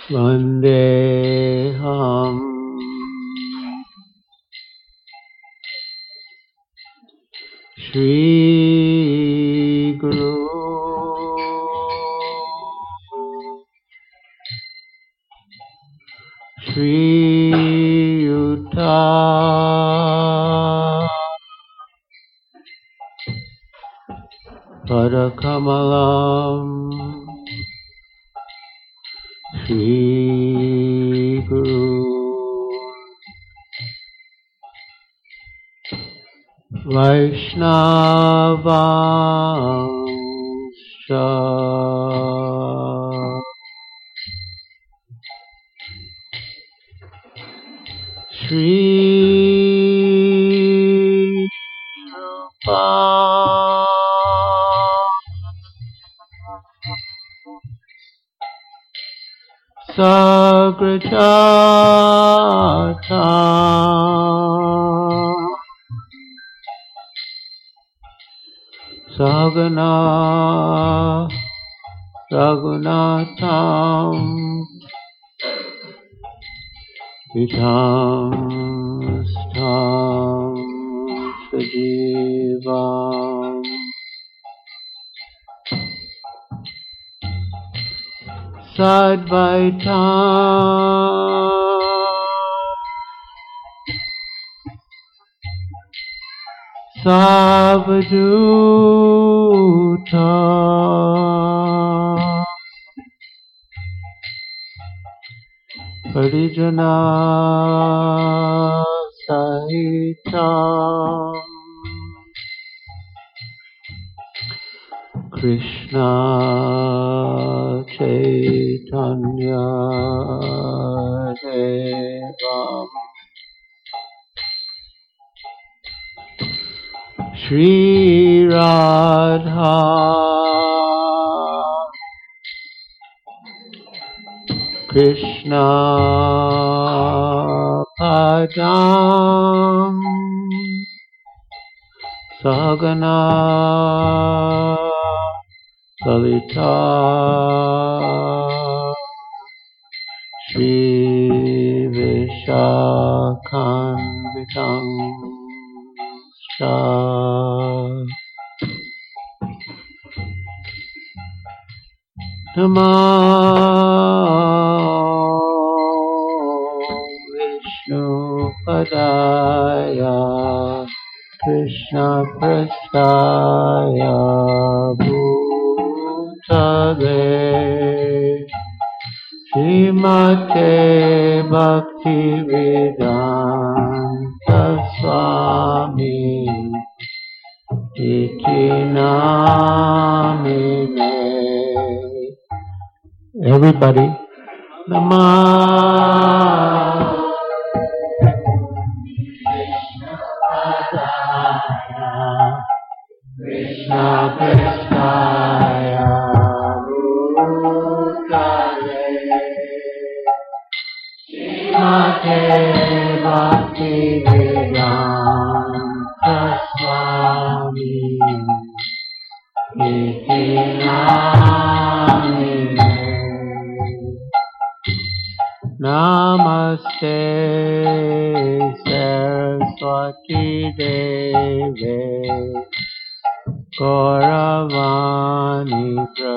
Vandeham Shri Guru Shri Yuta Padakamalam Shri Guru Vaishnavanscha Shri Rupa Sagrajata Sagana Raghunatham Vitam Stham Sajivam Sadvaitam Savaduta Parijana Sahitam Krishna Chaitanya Devam Shri Radha Krishna Padam Sagana Lalita Shri Vishakhanvitam Sha Namo Vishnu Padaya Krishna Prasthaya Bhutale Srimate Bhaktivedanta Swami Iti Namine. Everybody, Namah Krishna Prasthaya Bhutale Srimate Bhaktivedanta Swami Iti Namine. Namaste Saraswati Deve Gauravani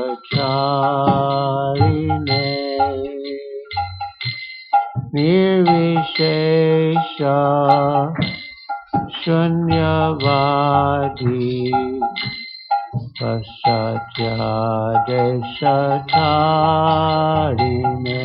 Pracharine Nirvishesha Shunyavadi Paschatya Deshatarine.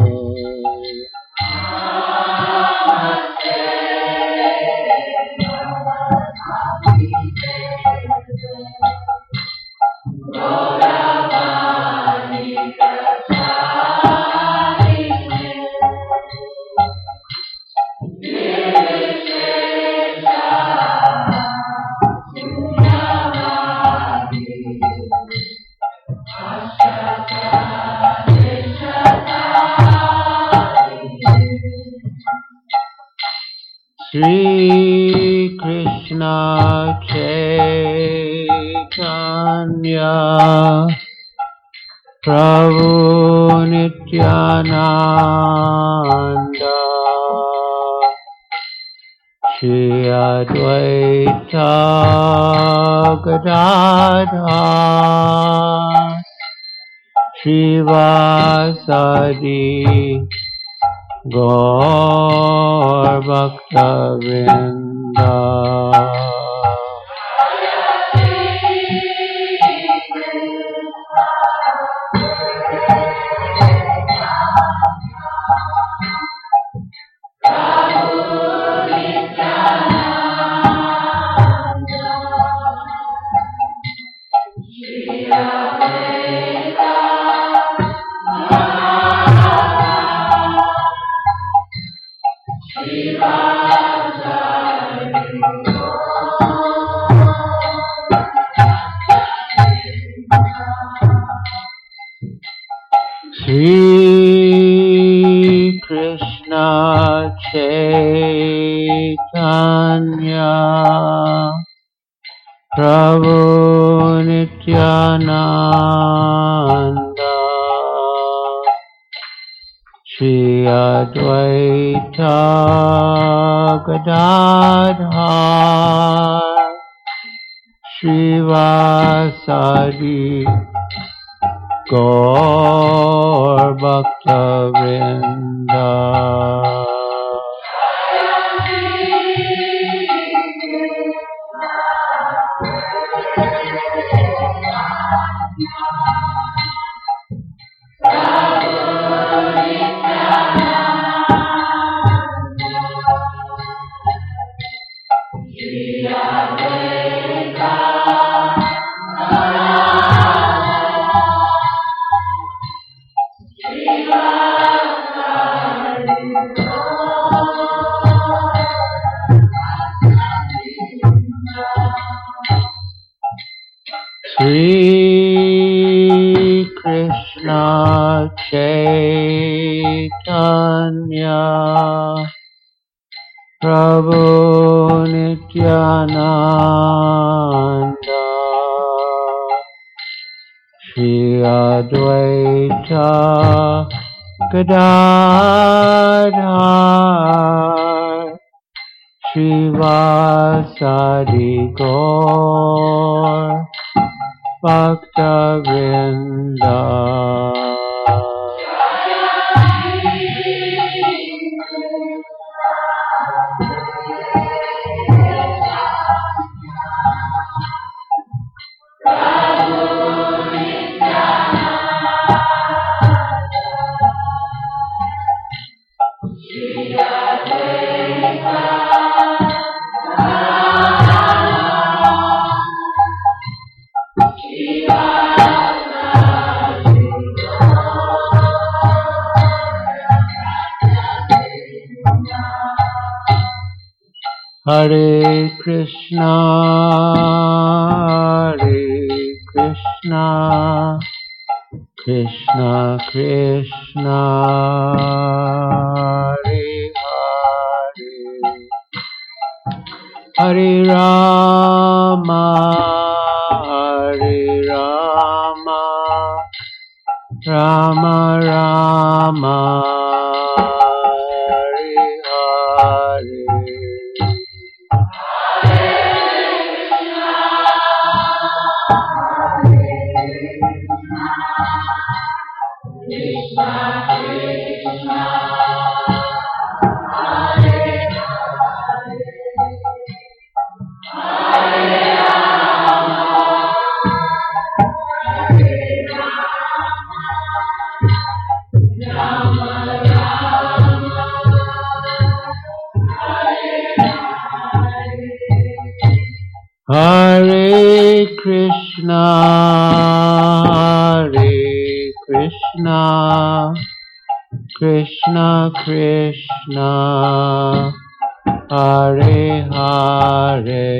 Shri Krishna Chaitanya Prabhu Nityananda, Shri Advaita Gadadhar, Srivasadi Gaur Bhakta-vrinda. Shri Krishna Chaitanya Prabhu Nityananda, Shri Advaita Gadadhar, Srivasadi Gaur Bhakta-vrinda. Shri Krishna Chaitanya Prabhu Nityananda, Shri Advaita Gadadhar, Srivasadi Gaur Bhakta-vrinda. Hare Krishna, Krishna Krishna, Hare Hare, Hare Rama, Rama Rama, Hare Hare. Hare Krishna, Krishna Krishna, Hare Hare,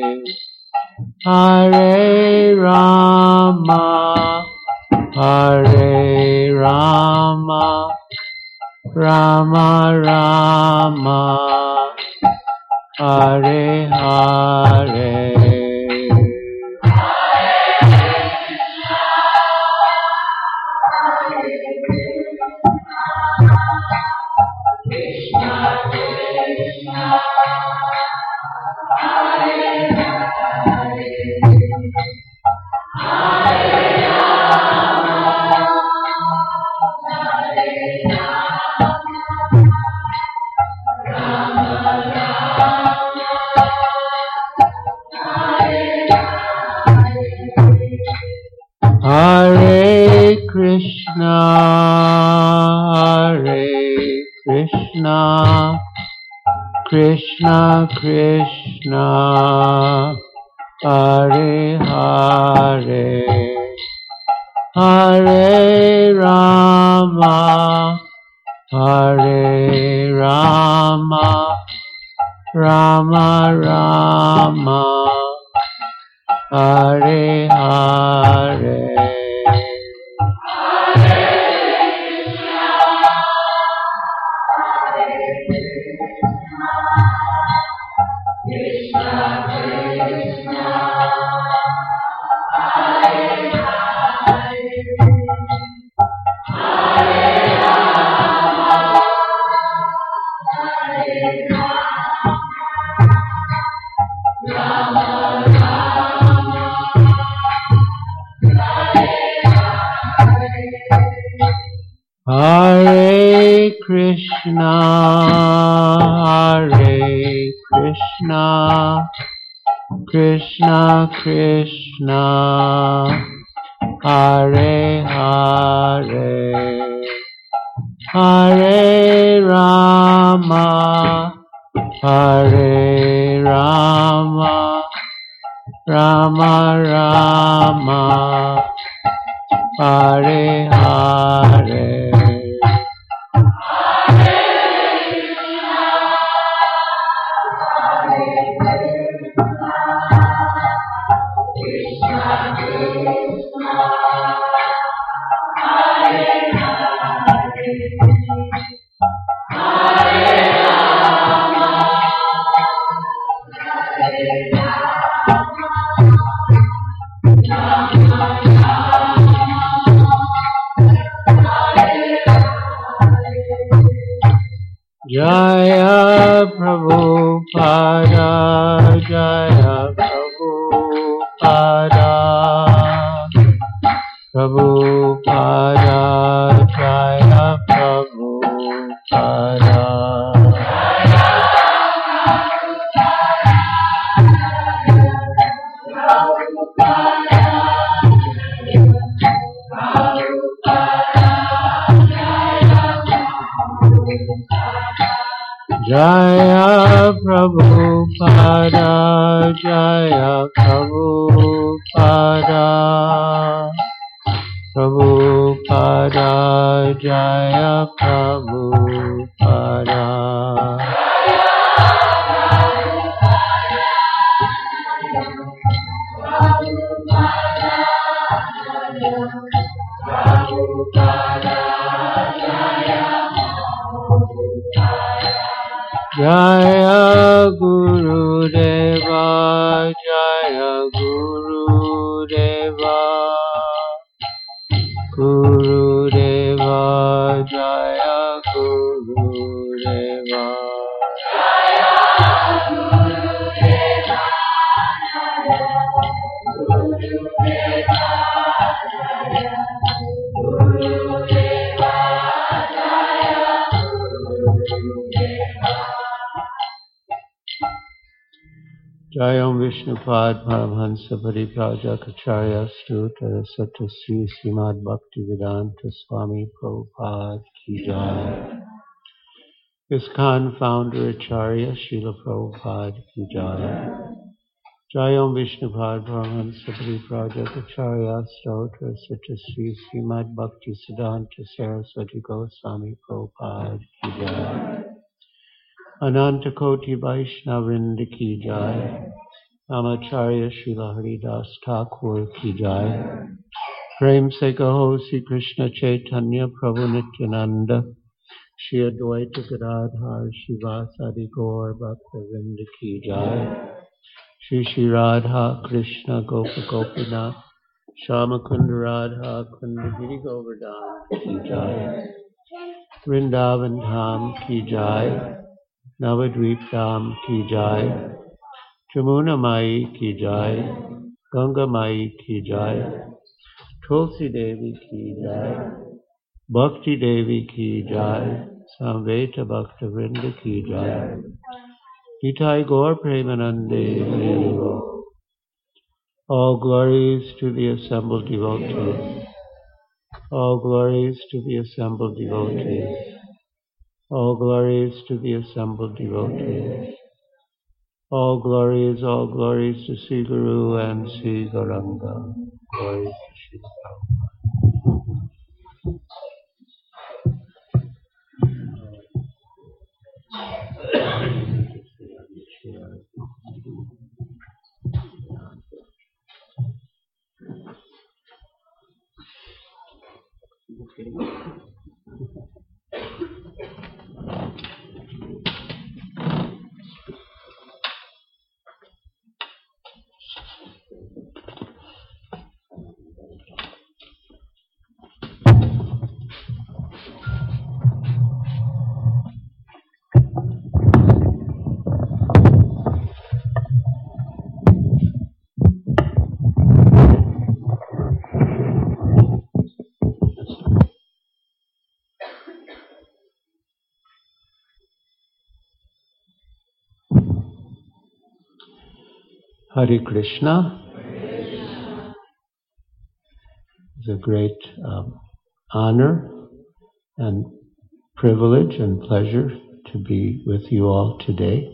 Hare Rama, Rama Rama, Hare Hare. Hare Krishna, Hare Krishna, Krishna Krishna, Hare Hare, Hare Rama, Hare Rama, Rama Rama, Hare Hare. Hare Krishna, Hare Krishna, Krishna Krishna, Hare Hare, Hare Rama, Hare Rama, Rama Rama, Hare Hare. Jaya Prabhupada, Jaya Prabhupada, Prabhupada, Jaya Prabhupada. Jaya Prabhupada, Jaya Prabhupada, Prabhupada, Jaya Prabhupada. Jaya Guru Deva, Jaya Guru Deva, Guru Deva, Jaya Guru Deva. Jayam Vishnupad Paramhansa Pariprajakacharya Stutra Sattva Sri Srimad Bhaktivedanta Swami Prabhupada Ki Jai. ISKCON Founder Acharya Srila Prabhupada Ki Jai. Jayam Vishnupad Paramhansa Pariprajakacharya Stutra Sattva Sri Srimad Bhaktivedanta Saraswati Goswami Prabhupada Ki Jai. Anantakoti Vaishnavrinda Ki Jai. Namacharya Srila Haridas Thakur Ki Jai. Prem Se Kaho Sri Krishna Chaitanya Prabhu Nityananda Shri Advaita Gadadhar Shivasadi Gaur Bhaktivinoda Ki Jai. Shri Shri Radha Krishna Gopa Gopinath Shama Kunda Radha Kunda Giri Govardhan Ki Jai. Vrindavan Dham Ki Jai. Navadvip Dham ki jai, Jamuna Mai ki jai, Ganga Mai ki jai, Tulsi Devi ki jai, Bhakti Devi ki jai, Samveta Bhakta Vrinda ki jai, Nitai Gaur Premanande Hari Bol. All glories to the assembled devotees. All glories to the assembled devotees. All glories to the assembled devotees. All glories to Sri Guru and Sri Gauranga. Glories to Sri Hare Krishna. It's a great honor and privilege and pleasure to be with you all today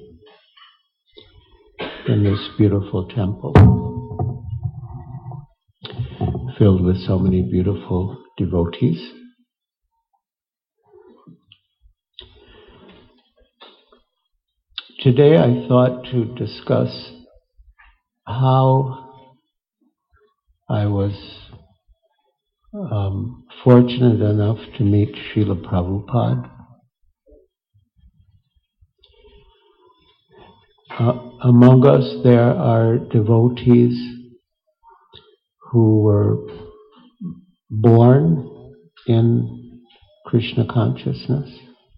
in this beautiful temple, filled with so many beautiful devotees. Today I thought to discuss how I was fortunate enough to meet Srila Prabhupada. Among us there are devotees who were born in Krishna consciousness,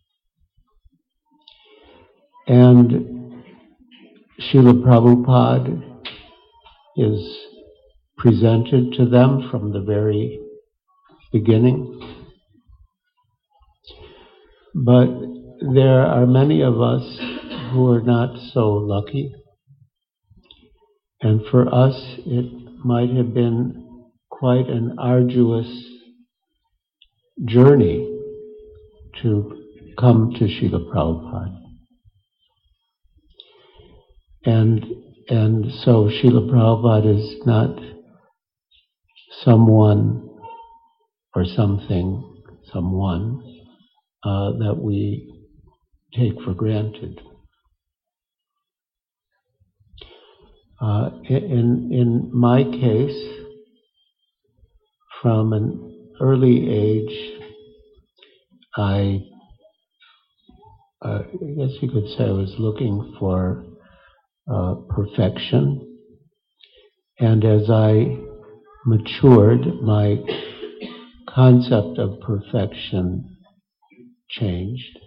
and Srila Prabhupada is presented to them from the very beginning. But there are many of us who are not so lucky, and for us it might have been quite an arduous journey to come to Srila Prabhupada. And so Srila Prabhupada is not someone or something, someone that we take for granted. In my case, from an early age, I guess you could say I was looking for perfection, and as I matured, my concept of perfection changed.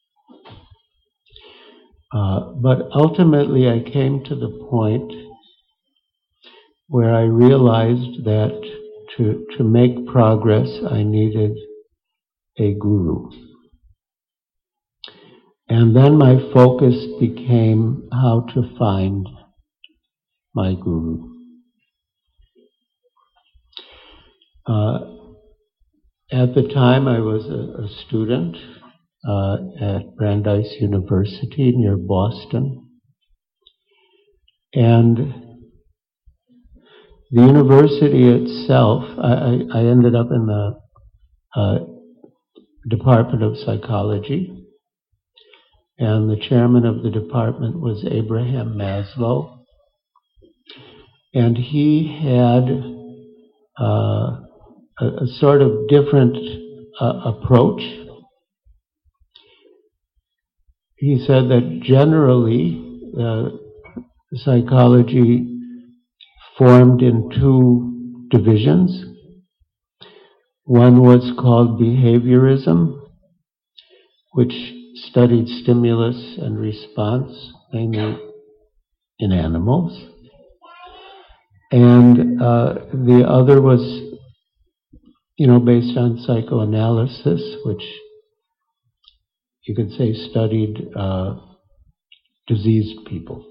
But ultimately I came to the point where I realized that to make progress I needed a guru. And then my focus became how to find my guru. At the time I was a student at Brandeis University near Boston. And the university itself, I ended up in the Department of Psychology, and the chairman of the department was Abraham Maslow. And he had a sort of different approach. He said that generally psychology formed in two divisions. One was called behaviorism, which studied stimulus and response, mainly in animals. And the other was, based on psychoanalysis, which you could say studied diseased people.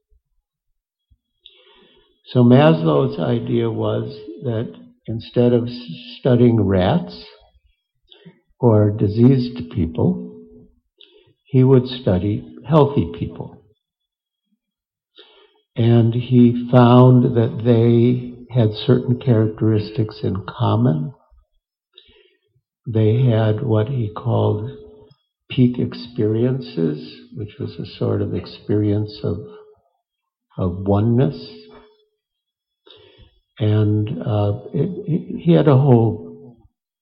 So Maslow's idea was that instead of studying rats or diseased people, he would study healthy people. And he found that they had certain characteristics in common. They had what he called peak experiences, which was a sort of experience of oneness. And he had a whole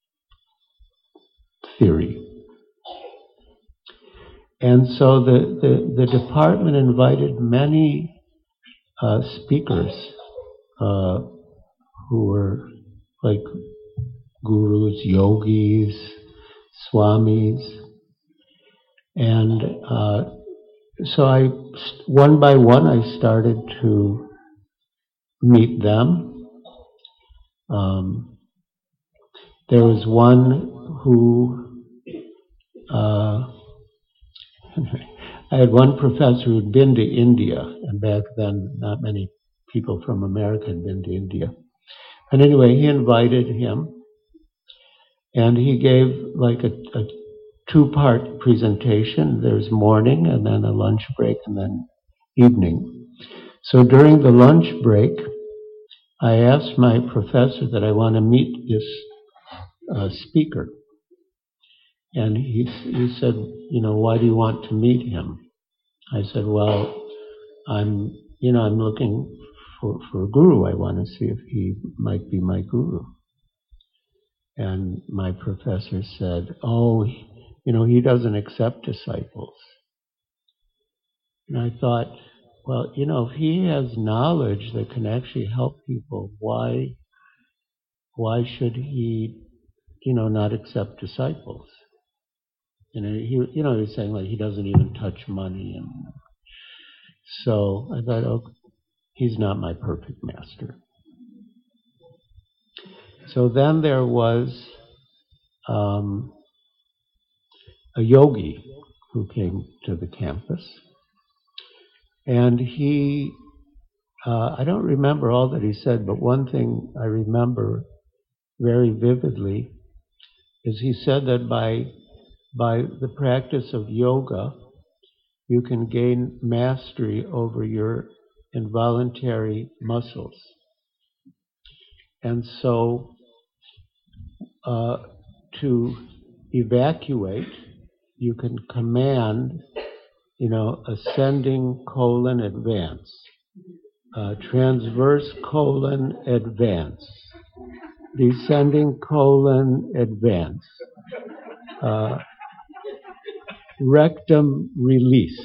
theory. And so the department invited many speakers who were like gurus, yogis, swamis. And so one by one, I started to meet them. There was one who, I had one professor who'd been to India, and back then not many people from America had been to India. And anyway, he invited him, and he gave like a two-part presentation. There's morning, and then a lunch break, and then evening. So during the lunch break, I asked my professor that I want to meet this speaker. And he said, why do you want to meet him? I said, well, I'm looking for a guru. I want to see if he might be my guru. And my professor said, oh, he doesn't accept disciples. And I thought, well, if he has knowledge that can actually help people, why should he, not accept disciples? He was saying like he doesn't even touch money, and so I thought, oh, he's not my perfect master. So then there was a yogi who came to the campus, and he, I don't remember all that he said, but one thing I remember very vividly is he said that by the practice of yoga, you can gain mastery over your involuntary muscles. And so to evacuate, you can command, ascending colon advance, transverse colon advance, descending colon advance, rectum release.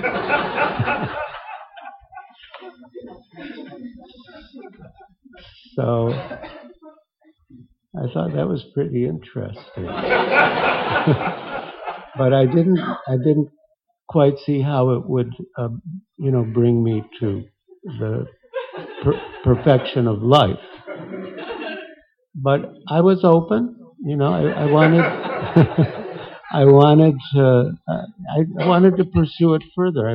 So I thought that was pretty interesting. But I didn't quite see how it would, bring me to the perfection of life. But I was open, I wanted, I wanted to pursue it further.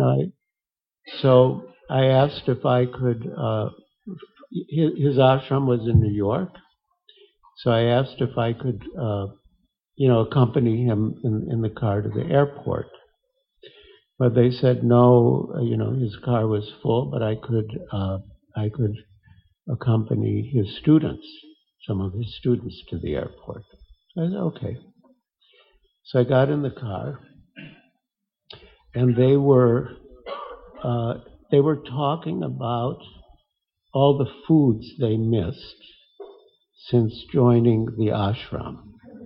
So I asked if I could. His ashram was in New York, so I asked if I could, accompany him in the car to the airport. But they said no. His car was full, but I could accompany his students, some of his students, to the airport. I said okay. So I got in the car, and they were talking about all the foods they missed since joining the ashram.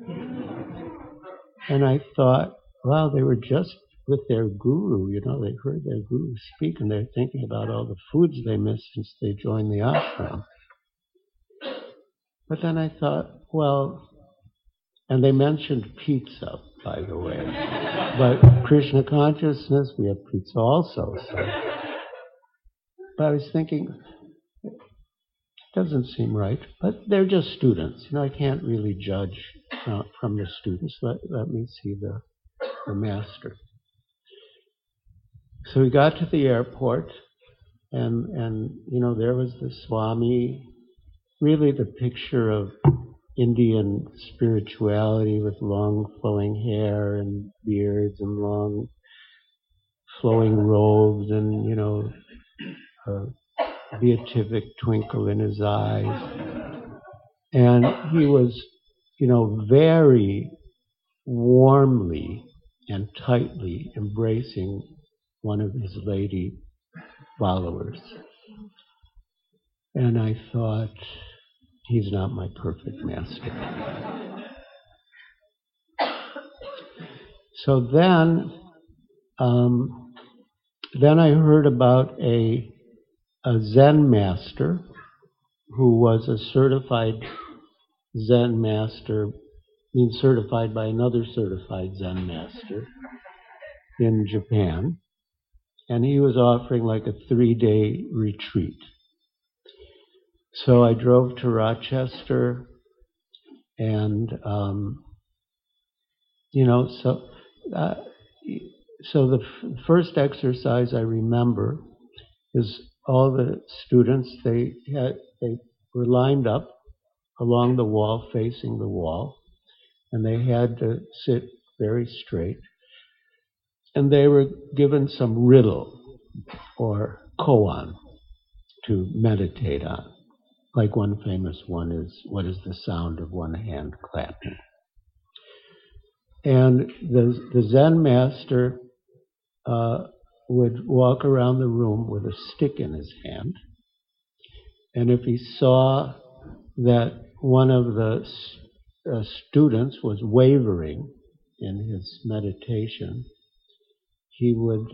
And I thought, wow, they were just with their guru, they heard their guru speak, and they're thinking about all the foods they missed since they joined the ashram. But then I thought, well, and they mentioned pizza. by the way. But Krishna consciousness, we have pizza also. So. But I was thinking, it doesn't seem right. But they're just students. I can't really judge from the students. Let me see the master. So we got to the airport, and there was the Swami, really the picture of Indian spirituality with long flowing hair and beards and long flowing robes and, a beatific twinkle in his eyes. And he was, very warmly and tightly embracing one of his lady followers. And I thought, he's not my perfect master. So then I heard about a Zen master who was a certified Zen master, certified by another certified Zen master in Japan. And he was offering like a 3-day retreat. So I drove to Rochester, and so the first exercise I remember is all the students, they were lined up along the wall, facing the wall, and they had to sit very straight. And they were given some riddle or koan to meditate on. Like one famous one is, what is the sound of one hand clapping? And the Zen master would walk around the room with a stick in his hand. And if he saw that one of the students was wavering in his meditation, he would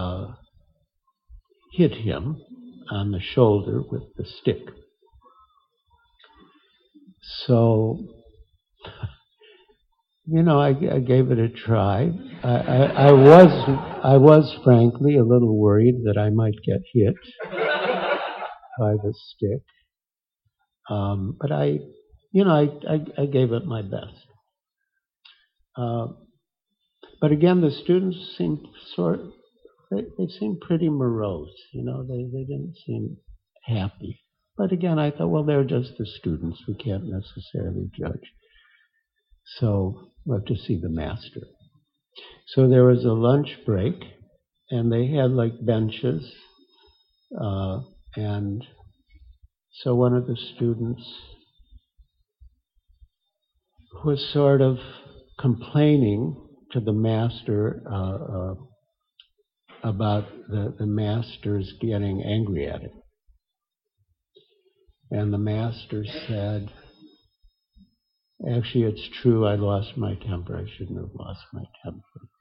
hit him on the shoulder with the stick. So, I gave it a try. I was frankly a little worried that I might get hit by the stick. But I gave it my best. But again, the students seemed they seemed pretty morose. They didn't seem happy. But again, I thought, well, they're just the students. We can't necessarily judge. So we'll have to see the master. So there was a lunch break, and they had like benches. And so one of the students was sort of complaining to the master about the master's getting angry at him. And the master said, actually, it's true, I lost my temper. I shouldn't have lost my temper.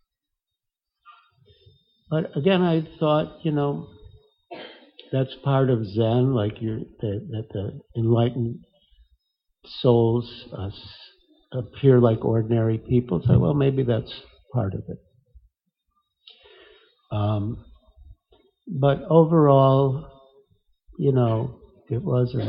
But again, I thought, that's part of Zen, like that the enlightened souls appear like ordinary people. So, well, maybe that's part of it. But overall, it wasn't.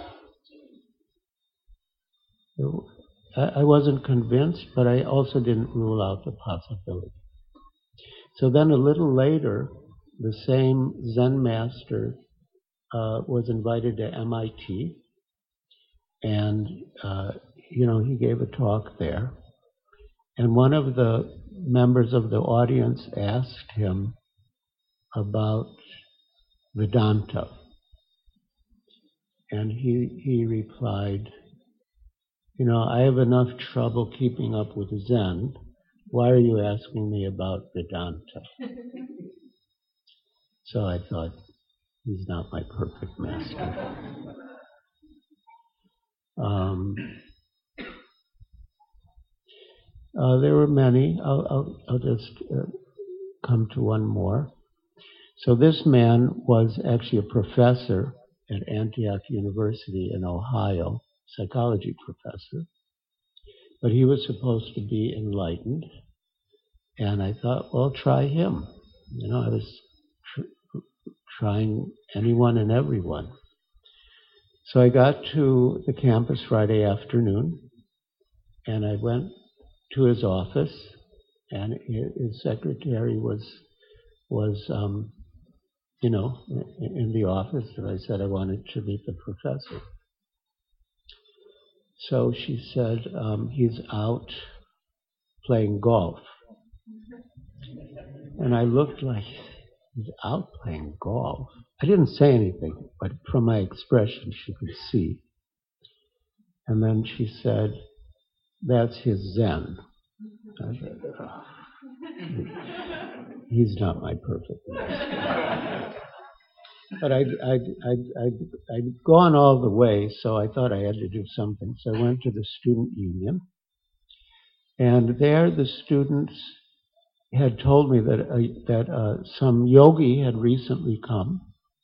I wasn't convinced, but I also didn't rule out the possibility. So then a little later, the same Zen master was invited to MIT, and he gave a talk there. And one of the members of the audience asked him about Vedanta. And he replied, I have enough trouble keeping up with Zen. Why are you asking me about Vedanta? So I thought, he's not my perfect master. There were many. I'll just come to one more. So this man was actually a professor at Antioch University in Ohio, psychology professor. But he was supposed to be enlightened. And I thought, well, try him. I was trying anyone and everyone. So I got to the campus Friday afternoon, and I went to his office, and his secretary was in the office, and I said I wanted to meet the professor. So she said, he's out playing golf. And I looked like, he's out playing golf? I didn't say anything, but from my expression she could see. And then she said, that's his Zen. I said, oh, he's not my perfect master. But I'd gone all the way, so I thought I had to do something. So I went to the student union, and there the students had told me that some yogi had recently come.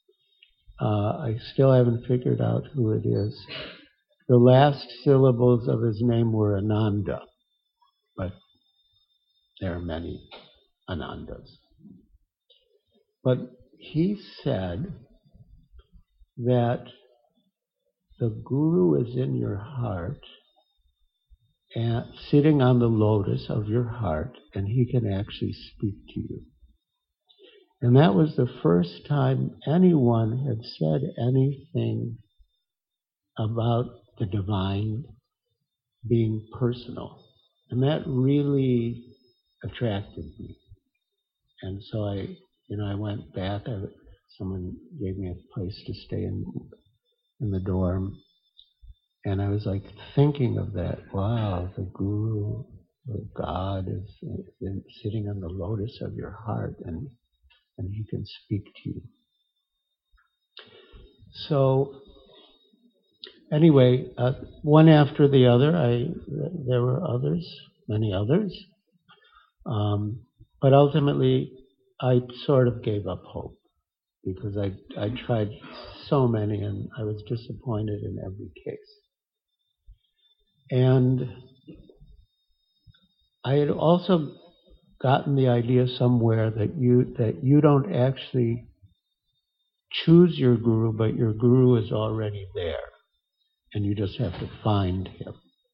I still haven't figured out who it is. The last syllables of his name were Ananda, but there are many Anandas. But he said that the Guru is in your heart, and sitting on the lotus of your heart, and he can actually speak to you. And that was the first time anyone had said anything about the divine being personal. And that really attracted me. And so I went back. Someone gave me a place to stay in the dorm. And I was like thinking of that. Wow, the Guru, the God is sitting on the lotus of your heart, and he can speak to you. So anyway, one after the other, there were others, many others. But ultimately, I sort of gave up hope, because I tried so many, and I was disappointed in every case. And I had also gotten the idea somewhere that you don't actually choose your guru, but your guru is already there, and you just have to find him.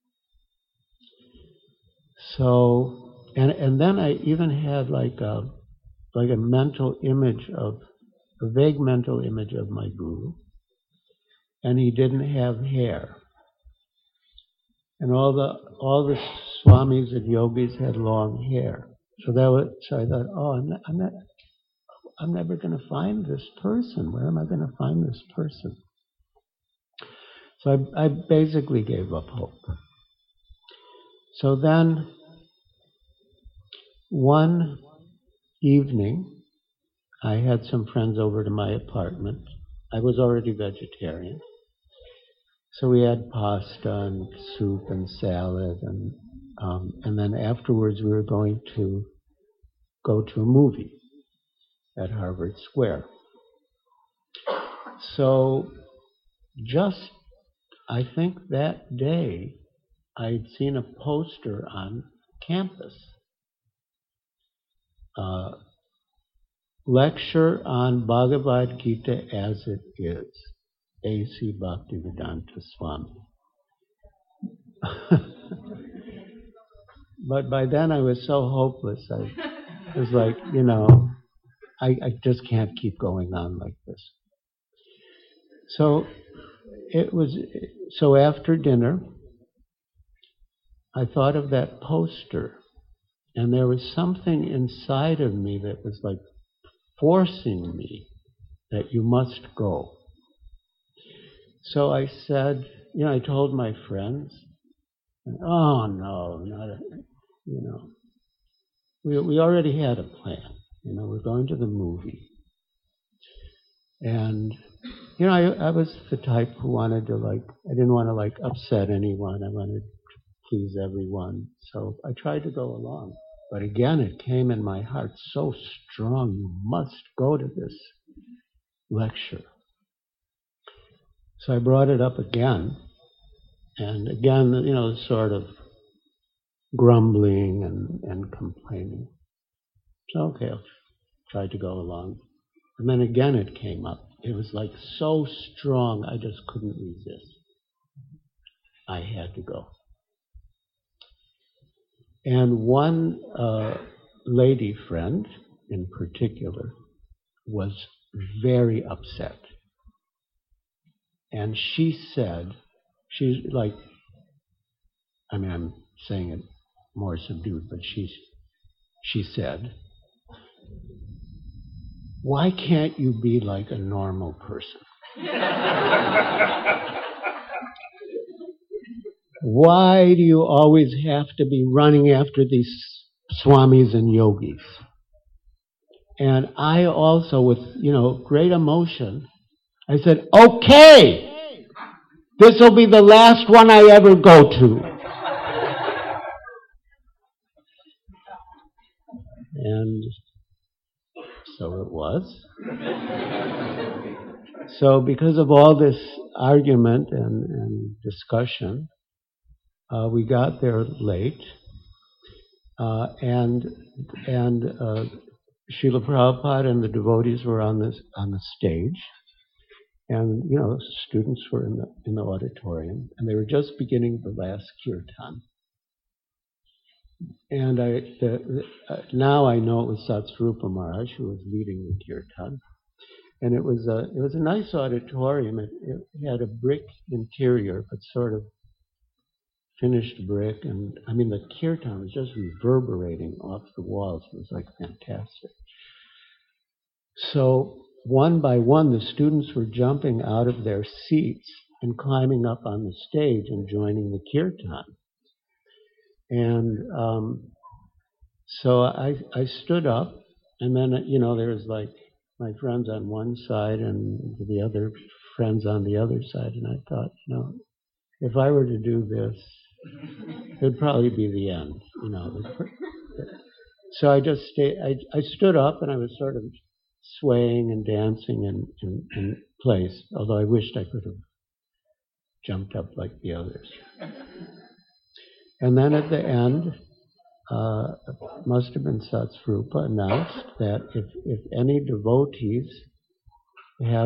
So, and then I even had like a mental image of a vague mental image of my guru, and he didn't have hair. And all the swamis and yogis had long hair. So I thought, oh, I'm never going to find this person. Where am I going to find this person? So I basically gave up hope. So then, one evening, I had some friends over to my apartment. I was already vegetarian. So we had pasta and soup and salad, and then afterwards we were going to go to a movie at Harvard Square. So I think that day, I'd seen a poster on campus. Lecture on Bhagavad Gita as it is. A.C. Bhaktivedanta Swami. But by then I was so hopeless. I was like, I just can't keep going on like this. So after dinner, I thought of that poster, and there was something inside of me that was like forcing me that you must go. So I said, I told my friends, oh no, we already had a plan. We're going to the movie. And, I was the type who wanted to I didn't want to upset anyone. I wanted to please everyone. So I tried to go along. But again, it came in my heart so strong, you must go to this lecture. So I brought it up again, and again, sort of grumbling and complaining. So, okay, I'll try to go along. And then again it came up. It was like so strong, I just couldn't resist. I had to go. And one lady friend in particular was very upset. And she said, she's like, I mean, I'm saying it more subdued, but she said, why can't you be like a normal person? Why do you always have to be running after these swamis and yogis? And I also, with, great emotion, I said, okay, this will be the last one I ever go to. And so it was. So because of all this argument and discussion, we got there late, and Srila Prabhupada and the devotees were on the stage, and students were in the auditorium, and they were just beginning the last kirtan. And now I know it was Satsvarupa Maharaj who was leading the kirtan, and it was a nice auditorium. It had a brick interior, but sort of finished brick, and I mean the kirtan was just reverberating off the walls. It was like fantastic. So one by one, the students were jumping out of their seats and climbing up on the stage and joining the kirtan. And so I stood up, and then there was like my friends on one side and the other friends on the other side, and I thought, if I were to do this, it'd probably be the end, So I just stayed. I stood up, and I was sort of swaying and dancing in place, although I wished I could have jumped up like the others. And then at the end, must have been Satsvarupa announced that if any devotees have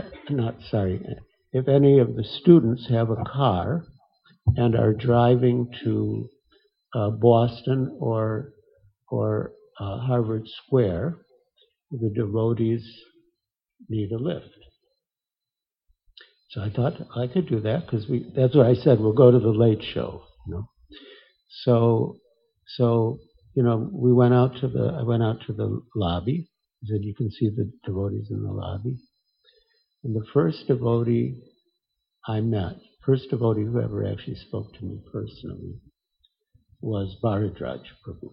if any of the students have a car and are driving to Boston or Harvard Square, the devotees need a lift. So I thought I could do that because that's what I said. We'll go to the late show, So we went out to I went out to the lobby. I said, you can see the devotees in the lobby. And the first devotee I met, first devotee who ever actually spoke to me personally, was Bharadraj Prabhu.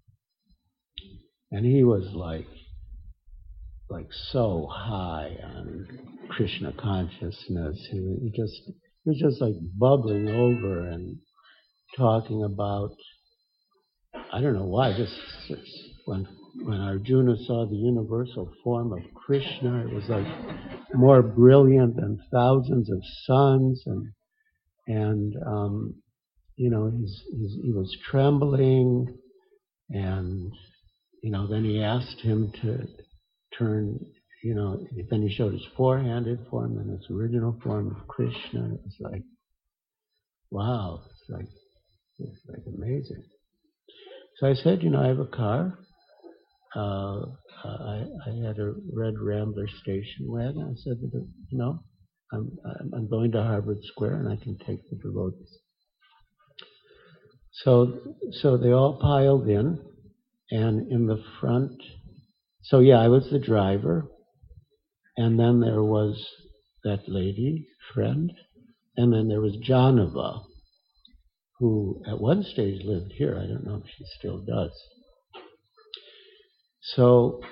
And he was like so high on Krishna consciousness. He was just like bubbling over and talking about, I don't know why, just when Arjuna saw the universal form of Krishna, it was like more brilliant than thousands of suns, and he was trembling, and then he asked him to turn, then he showed his four-handed form and his original form of Krishna. It was like, wow, it's like amazing. So I said, I have a car. I had a red Rambler station wagon. I said that, I'm going to Harvard Square and I can take the devotees. So they all piled in, and in the front, I was the driver, and then there was that lady friend, and then there was Janava, who at one stage lived here. I don't know if she still does. So,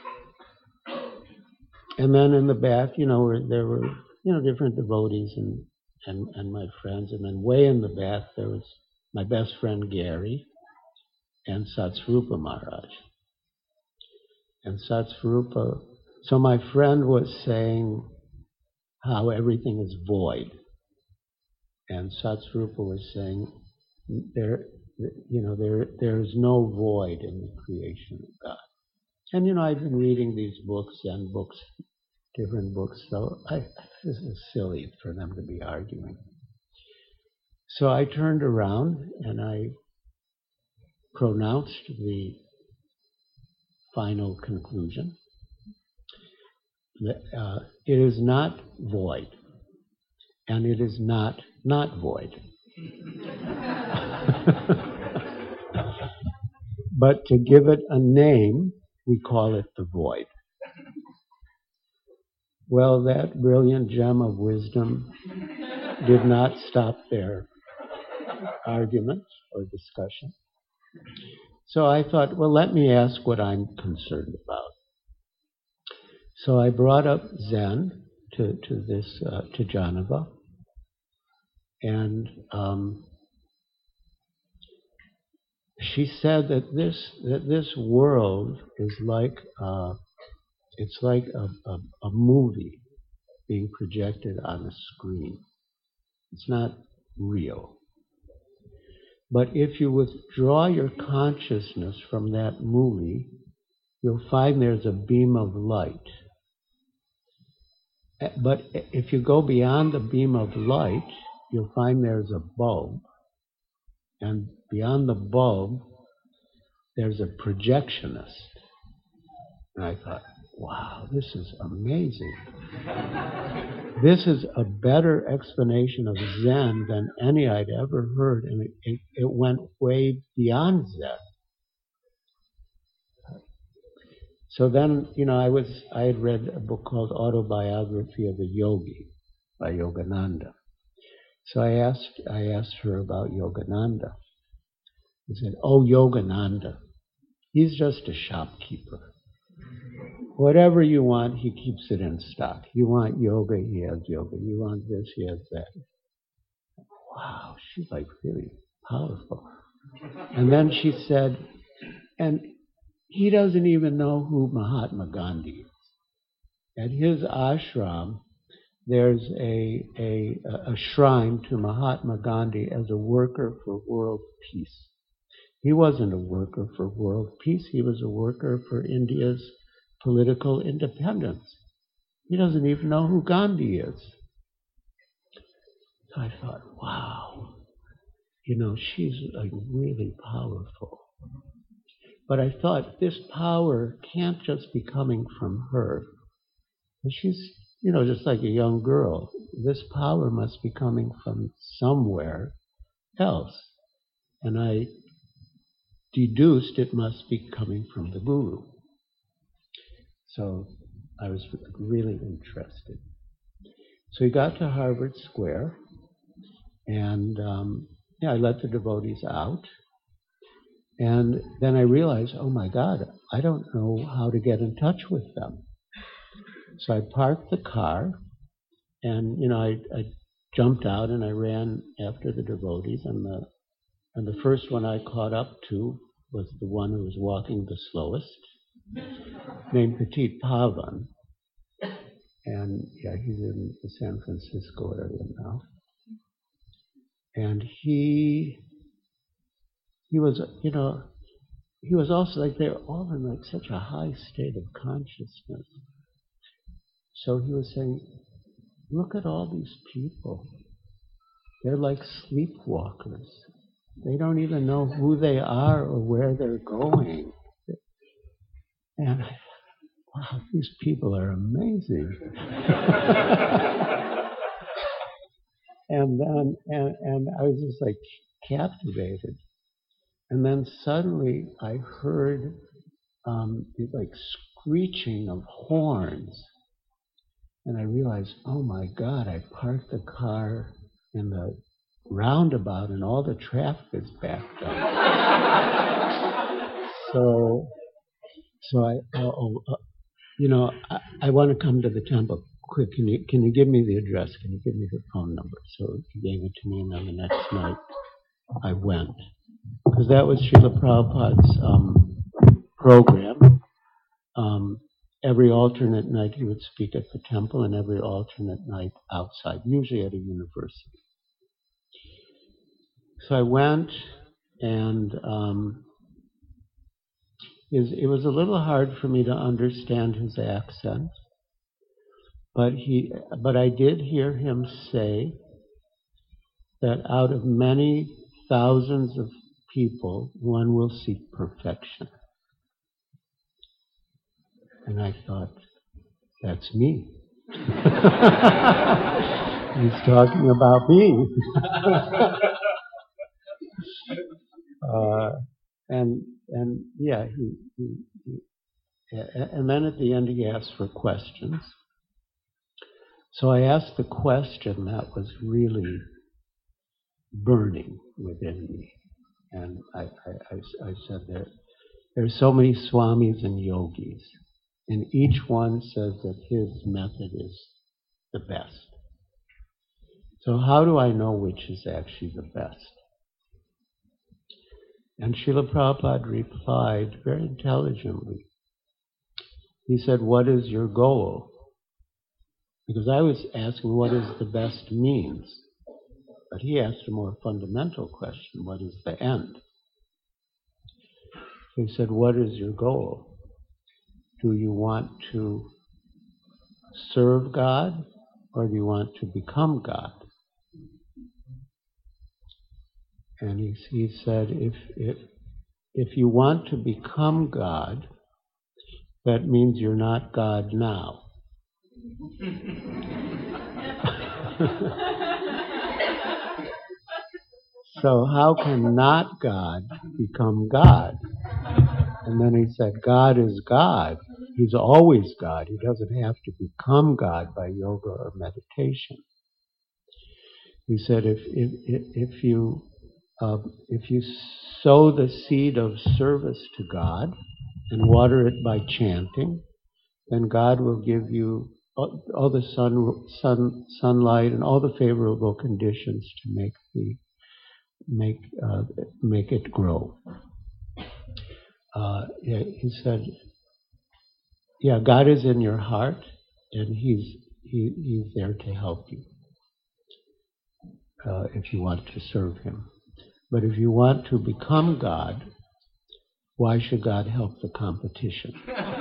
and then in the back, there were different devotees and my friends, and then way in the back there was my best friend Gary and Satsvarupa Maharaj. And Satsvarupa, so my friend was saying how everything is void, and Satsvarupa was saying there is no void in the creation of God. And I've been reading these books and books, different books, so this is silly for them to be arguing. So I turned around and I pronounced the final conclusion. That, it is not void, and it is not void. But to give it a name, we call it the void. Well, that brilliant gem of wisdom did not stop their argument or discussion. So I thought, well, let me ask what I'm concerned about. So I brought up Zen to Janava, and she said that this world is like it's like a movie being projected on a screen. It's not real. But if you withdraw your consciousness from that movie, you'll find there's a beam of light. But if you go beyond the beam of light, you'll find there's a bulb. And beyond the bulb, there's a projectionist. And I thought, wow, this is amazing. This is a better explanation of Zen than any I'd ever heard, and it went way beyond Zen. So then, I had read a book called Autobiography of a Yogi by Yogananda. So I asked her about Yogananda. He said, "Oh, Yogananda, he's just a shopkeeper. Whatever you want, he keeps it in stock. You want yoga, he has yoga. You want this, he has that." Wow, she's like really powerful. And then she said, and he doesn't even know who Mahatma Gandhi is. At his ashram, there's a shrine to Mahatma Gandhi as a worker for world peace. He wasn't a worker for world peace. He was a worker for India's political independence. He doesn't even know who Gandhi is. So I thought, wow, she's like really powerful. But I thought this power can't just be coming from her. She's, just like a young girl. This power must be coming from somewhere else. And I deduced it must be coming from the Guru. So I was really interested. So we got to Harvard Square, and I let the devotees out. And then I realized, oh my God, I don't know how to get in touch with them. So I parked the car, and I jumped out and I ran after the devotees, and the first one I caught up to was the one who was walking the slowest, named Petit Pavan. And he's in the San Francisco area now. And he was, he was also like, they were all in like such a high state of consciousness. So he was saying, look at all these people. They're like sleepwalkers. They don't even know who they are or where they're going. And I thought, wow, these people are amazing. And then, and I was just like captivated. And then suddenly I heard like screeching of horns. And I realized, oh my God, I parked the car in the roundabout and all the traffic is backed up. So I want to come to the temple. Quick, can you give me the address? Can you give me the phone number? So he gave it to me, and then the next night I went. Because that was Srila Prabhupada's program. Every alternate night he would speak at the temple, and every alternate night outside, usually at a university. So I went, and it was a little hard for me to understand his accent, but I did hear him say that out of many thousands of people, one will seek perfection. And I thought, that's me. He's talking about me. And yeah, and then at the end he asked for questions. So I asked the question that was really burning within me. And I said, there's so many swamis and yogis, and each one says that his method is the best. So how do I know which is actually the best? And Srila Prabhupada replied very intelligently. He said, what is your goal? Because I was asking what is the best means. But he asked a more fundamental question, what is the end? So he said, what is your goal? Do you want to serve God, or do you want to become God? And he said, if you want to become God, that means you're not God now. So how can not God become God? And then he said, God is God. He's always God. He doesn't have to become God by yoga or meditation. He said, if you sow the seed of service to God and water it by chanting, then God will give you all the sunlight and all the favorable conditions to make it grow. He said, yeah, God is in your heart, and He's there to help you if you want to serve Him. But if you want to become God, why should God help the competition?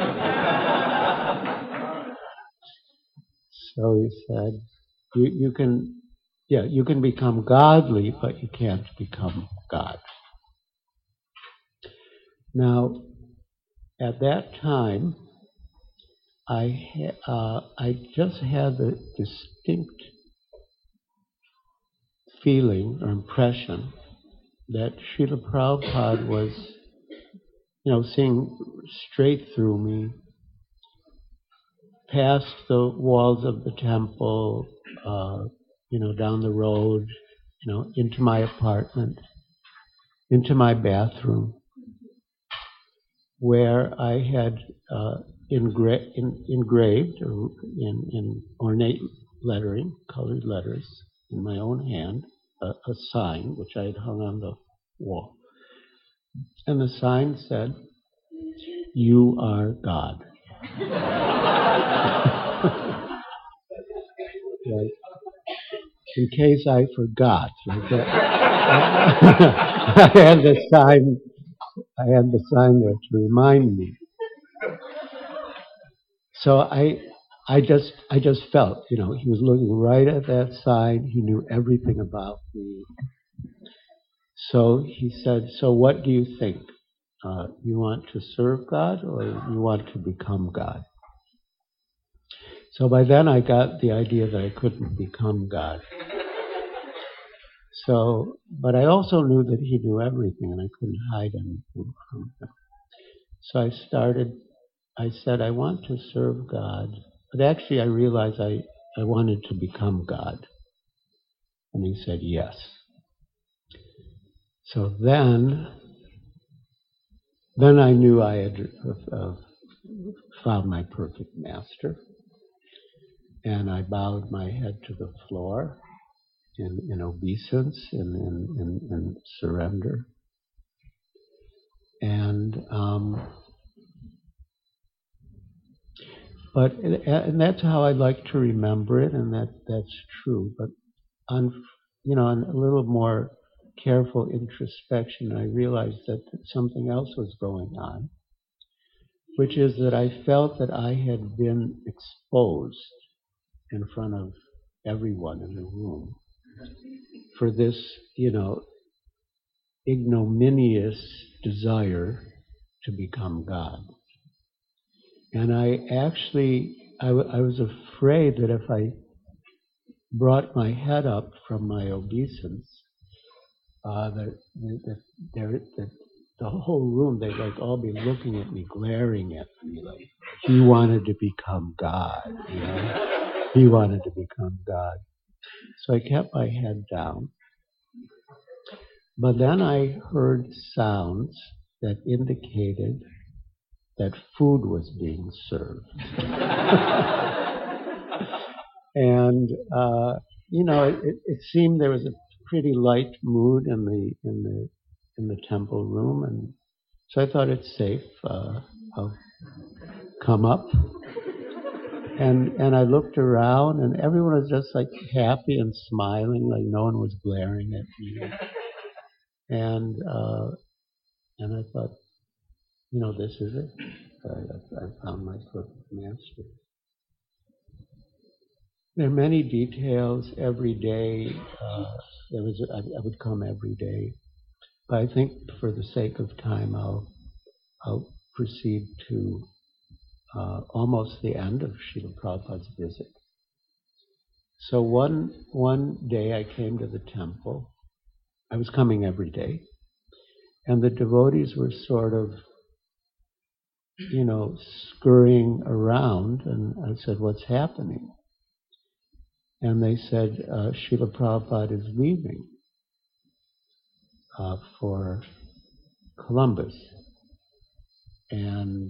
So he said, you can become godly, but you can't become God. Now, at that time, I just had the distinct feeling or impression that Srila Prabhupada was, seeing straight through me, past the walls of the temple, down the road, into my apartment, into my bathroom, where I had engraved or in ornate lettering, colored letters, in my own hand, a sign which I had hung on the wall. And the sign said, "You are God." Right. In case I forgot, like that. I had the sign there to remind me. So I just felt, he was looking right at that sign. He knew everything about me. So he said, "So what do you think? You want to serve God, or you want to become God?" So by then I got the idea that I couldn't become God. So, but I also knew that he knew everything, and I couldn't hide anything from him. So I said, I want to serve God. But actually I realized I wanted to become God. And he said, yes. So then I knew I had found my perfect master. And I bowed my head to the floor in obeisance, in surrender. And that's how I like to remember it, and that's true. But on a little more careful introspection, I realized that something else was going on. which is that I felt that I had been exposed in front of everyone in the room for this, ignominious desire to become God. And I was afraid that if I brought my head up from my obeisance, that the whole room, they'd like all be looking at me, glaring at me, like he wanted to become God, He wanted to become God. So I kept my head down. But then I heard sounds that indicated that food was being served. And, it seemed there was a pretty light mood in the temple room, and so I thought it's safe. I'll come up, and I looked around, and everyone was just like happy and smiling, like no one was glaring at me. And I thought, this is it. I found my perfect master. There are many details every day. I would come every day, but I think for the sake of time, I'll proceed to almost the end of Srila Prabhupada's visit. So one day I came to the temple. I was coming every day, and the devotees were sort of, scurrying around, and I said, "What's happening?" And they said, Srila Prabhupada is leaving for Columbus. And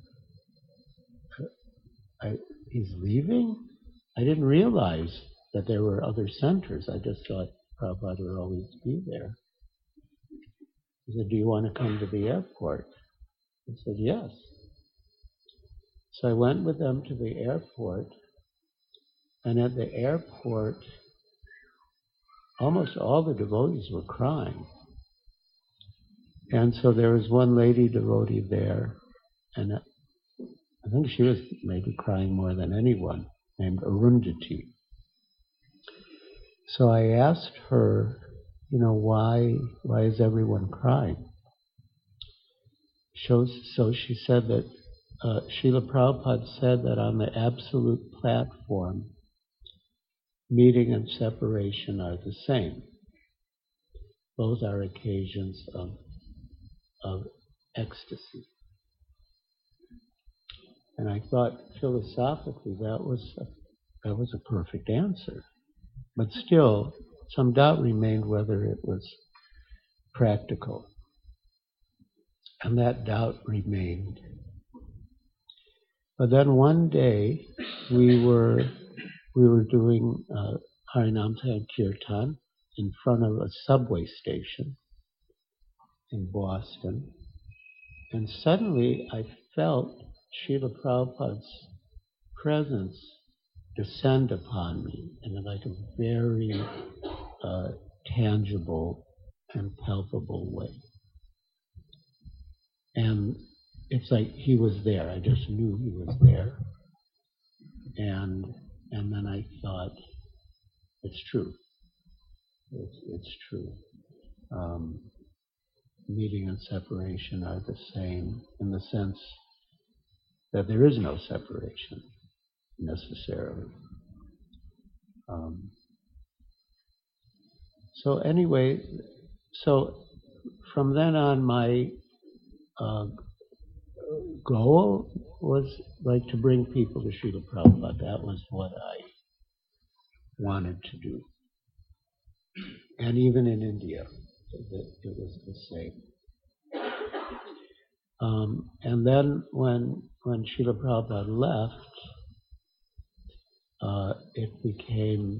he's leaving? I didn't realize that there were other centers. I just thought Prabhupada would always be there. He said, "Do you want to come to the airport?" I said, "Yes." So I went with them to the airport. And at the airport, almost all the devotees were crying. And so there was one lady devotee there, and I think she was maybe crying more than anyone, named Arundhati. So I asked her, why is everyone crying? So she said that Srila Prabhupada said that on the absolute platform, meeting and separation are the same. Both are occasions of ecstasy. And I thought philosophically that was a perfect answer. But still, some doubt remained whether it was practical. And that doubt remained. But then one day we were doing Harinam Sankirtan in front of a subway station in Boston, and suddenly I felt Srila Prabhupada's presence descend upon me in like a very tangible and palpable way. And it's like he was there. I just knew he was there. And then I thought, it's true. It's true. Meeting and separation are the same in the sense that there is no separation necessarily. So anyway, from then on, my goal was like to bring people to Srila Prabhupada. That was what I wanted to do. And even in India, it was the same. And then when Srila Prabhupada left, it became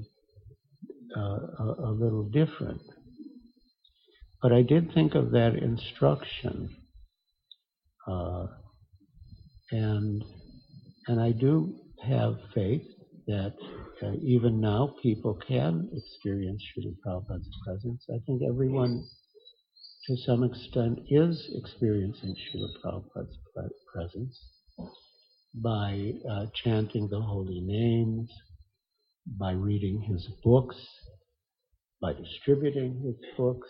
a little different. But I did think of that instruction, and I do have faith that even now people can experience Srila Prabhupada's presence. I think everyone, to some extent, is experiencing Srila Prabhupada's presence. by chanting the holy names, by reading his books, by distributing his books,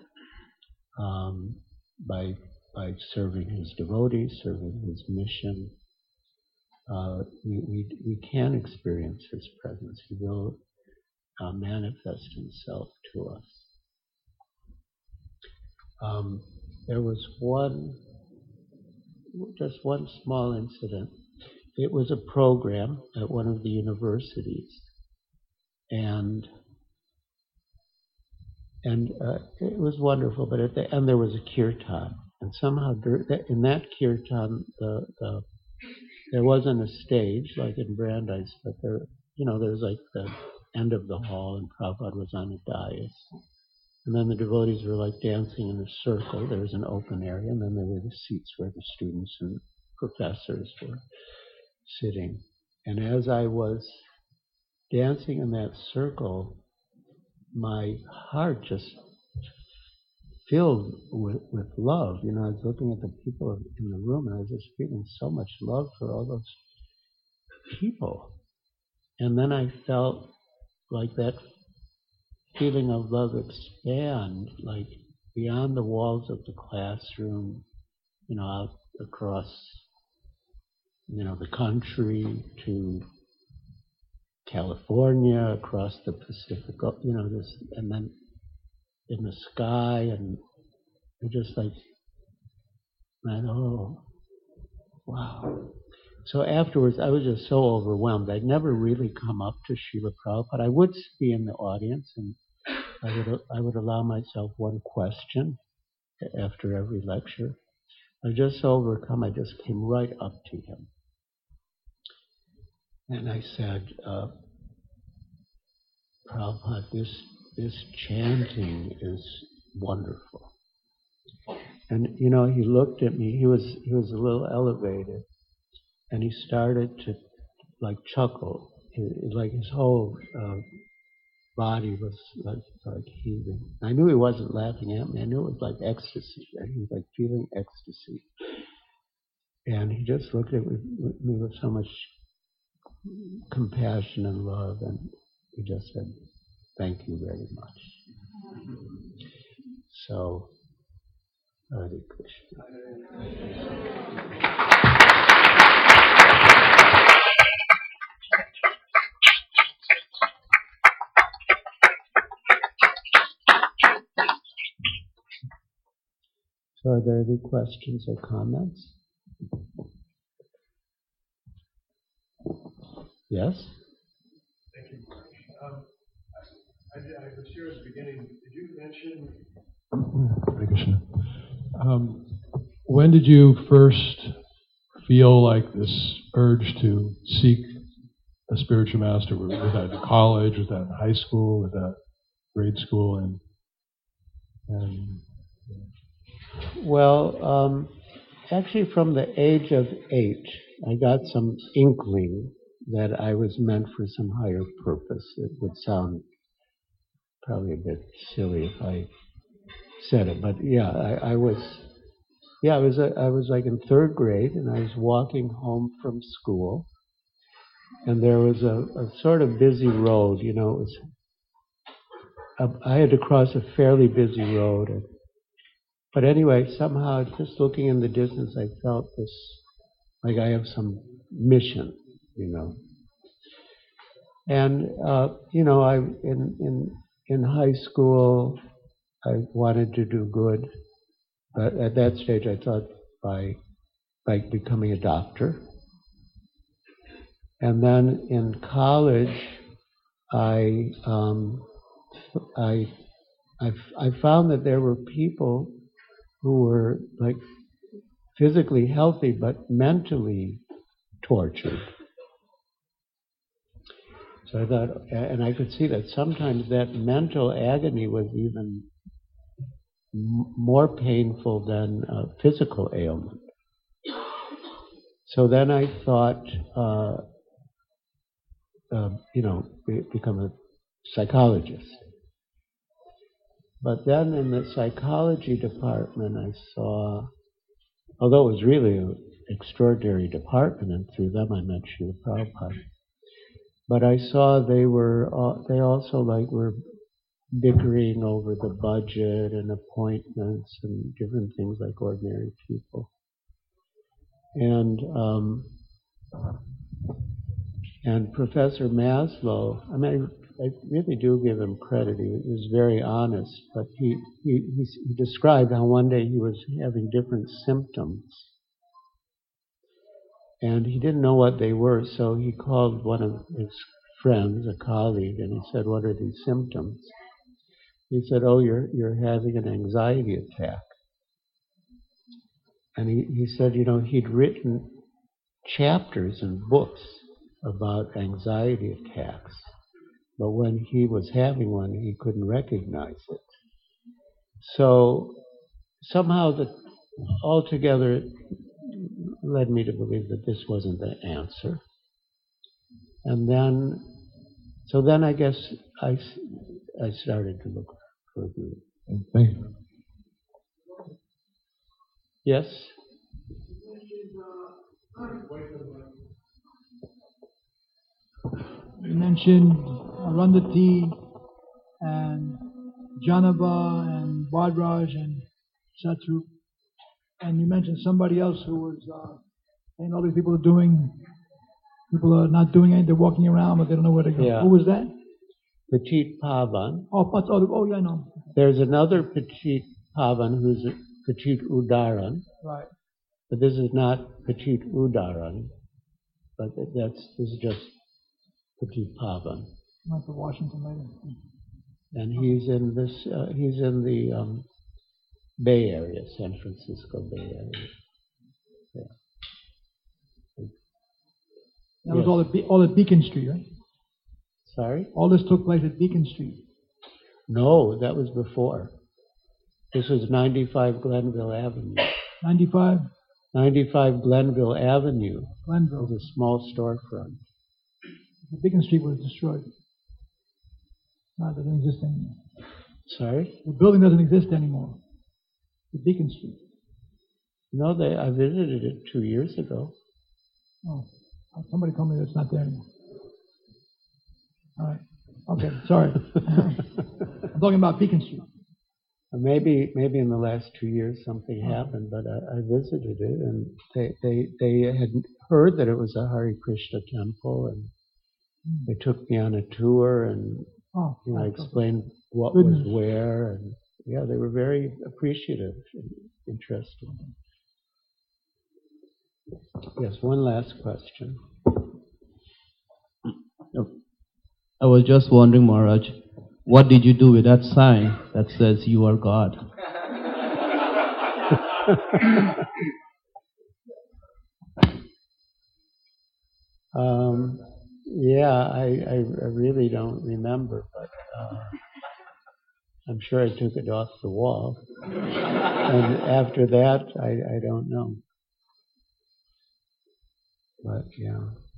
by serving his devotees, serving his mission. We can experience his presence. He will manifest himself to us. There was just one small incident. It was a program at one of the universities, and it was wonderful. But at the end there was a kirtan, and somehow in that kirtan, there wasn't a stage like in Brandeis, but there's like the end of the hall, and Prabhupada was on a dais. And then the devotees were like dancing in a circle. There was an open area, and then there were the seats where the students and professors were sitting. And as I was dancing in that circle, my heart just filled with love. I was looking at the people in the room, and I was just feeling so much love for all those people. And then I felt like that feeling of love expand, like beyond the walls of the classroom, out across, the country to California, across the Pacific, and then in the sky, and it just like, oh, wow. So afterwards, I was just so overwhelmed. I'd never really come up to Srila Prabhupada. I would be in the audience, and I would allow myself one question after every lecture. I was just so overcome, I just came right up to him. And I said, Prabhupada, this chanting is wonderful. And he looked at me. He was a little elevated, and he started to like chuckle. Like his whole body was like heaving. I knew he wasn't laughing at me. I knew it was like ecstasy. He was like feeling ecstasy. And he just looked at me with so much compassion and love, and he just said, "Thank you very much." So, Hare Krishna. So are there any questions or comments? Yes? Thank you. I was here at the beginning. Did you mention... Hare Krishna. When did you first feel like this urge to seek a spiritual master? Was that in college? Was that in high school? Was that grade school? Well, actually from the age of 8, I got some inkling that I was meant for some higher purpose. It would sound probably a bit silly if I said it, but yeah, I was like in 3rd grade, and I was walking home from school, and there was a sort of busy road. I had to cross a fairly busy road, but anyway, somehow just looking in the distance, I felt this, like I have some mission, And I in high school, I wanted to do good, but at that stage, I thought by becoming a doctor. And then in college, I found that there were people who were like physically healthy but mentally tortured. So I thought, and I could see that sometimes that mental agony was even more painful than physical ailment. So then I thought, become a psychologist. But then in the psychology department, I saw, although it was really extraordinary department, and through them I met Srila Prabhupada. But I saw they also were bickering over the budget and appointments and different things like ordinary people. And Professor Maslow, I really do give him credit. He was very honest, but he described how one day he was having different symptoms. And he didn't know what they were, so he called one of his friends, a colleague, and he said, "What are these symptoms?" He said, "Oh, you're having an anxiety attack." And he said, he'd written chapters and books about anxiety attacks, but when he was having one, he couldn't recognize it. So somehow altogether it led me to believe that this wasn't the answer. And then I guess I started to look for a guru. Thank you. Yes? You mentioned Arundhati and Janaba and Badraj and Satru. And you mentioned somebody else who was saying all these people are not doing anything, they're walking around, but they don't know where to go. Yeah. Who was that? Petit Pavan. Oh, yeah, I know. There's another Petit Pavan who's a Petit Udaran. Right. But this is not Petit Udaran. But this is just Petit Pavan. Went to Washington later. And he's in the Bay Area, San Francisco Bay Area. Yeah. That was all at Beacon Street, right? Sorry? All this took place at Beacon Street. No, that was before. This was 95 Glenville Avenue. 95? 95 Glenville Avenue. Glenville. It was a small storefront. The Beacon Street was destroyed. No, it doesn't exist anymore. Sorry? The building doesn't exist anymore. The Beacon Street. No, I visited it 2 years ago. Oh, somebody told me that it's not there anymore. All right. Okay, sorry. I'm talking about Beacon Street. Maybe in the last 2 years something happened, but I visited it, and they had heard that it was a Hare Krishna temple, and they took me on a tour, and I explained what was where, and yeah, they were very appreciative and interested. Yes, one last question. I was just wondering, Maharaj, what did you do with that sign that says you are God? I really don't remember, but I'm sure I took it off the wall. And after that, I don't know. But yeah.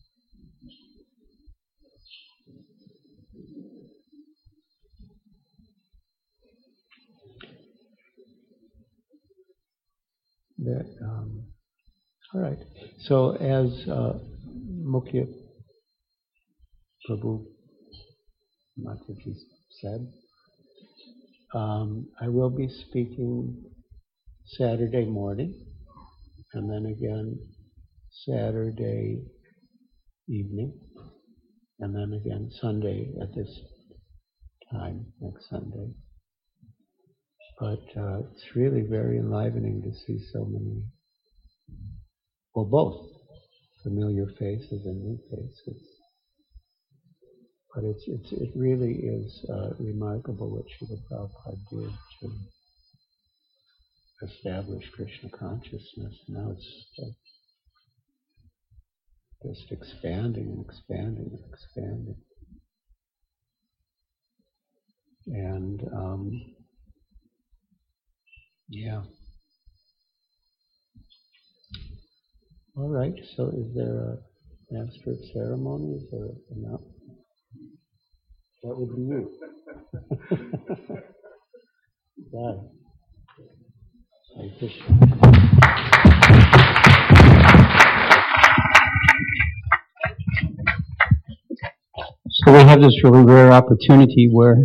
All right. So as Mukhya Prabhu Mataji said, I will be speaking Saturday morning, and then again Saturday evening, and then again Sunday at this time, next Sunday. But it's really very enlivening to see so many, well, both familiar faces and new faces. But it really is remarkable what Srila Prabhupada did to establish Krishna consciousness. Now it's just expanding and expanding and expanding. And yeah. All right, so is there a master of ceremonies or not? That would be you. Bye. Hare Krishna. have this really rare opportunity where